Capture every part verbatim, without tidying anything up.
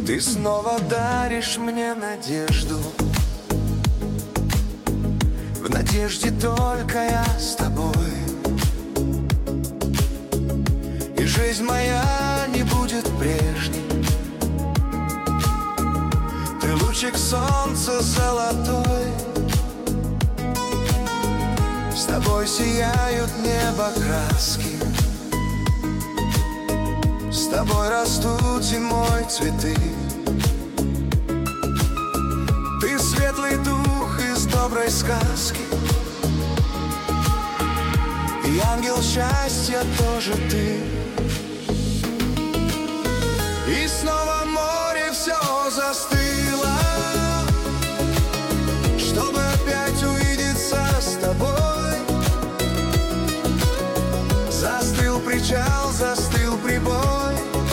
Ты снова даришь мне надежду. В надежде только я с тобой, и жизнь моя не будет прежней. Ты лучик солнца золотой, с тобой сияют небо краски, с тобой растут зимой цветы. Ты светлый дух из доброй сказки, и ангел счастья тоже ты. И снова море все застыло, чтобы опять увидеться с тобой. Застыл причал, застыл прибой,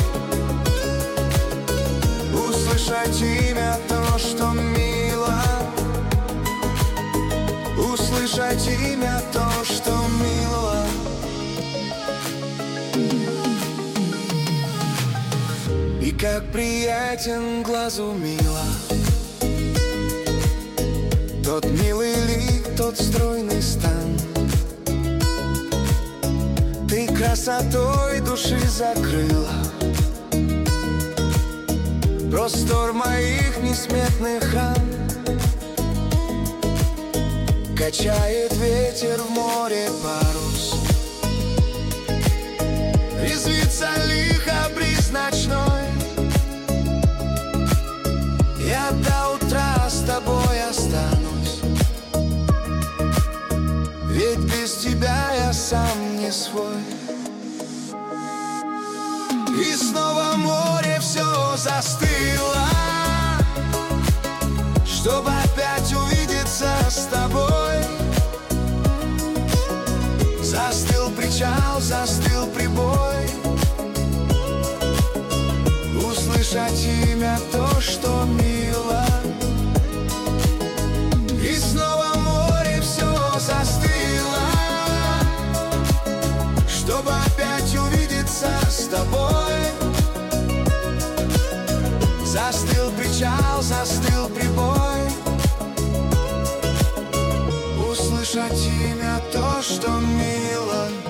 услышать имя то, что мило, услышать имя то, что мило. И как приятен глазу мило тот милый лик, тот стройный стан. Ты красотой души закрыла простор моих несметных ран. Качает ветер в море парус, резвится лихо бриз ночной. Я до утра с тобой останусь, ведь без тебя я сам не свой. И снова море все застыло, чтобы опять увидеться с тобой. Застыл причал, застыл прибой, услышать имя то, что мило. И снова море все застыло, чтобы опять увидеться с тобой. Застыл причал, застыл прибой, услышать имя то, что мило.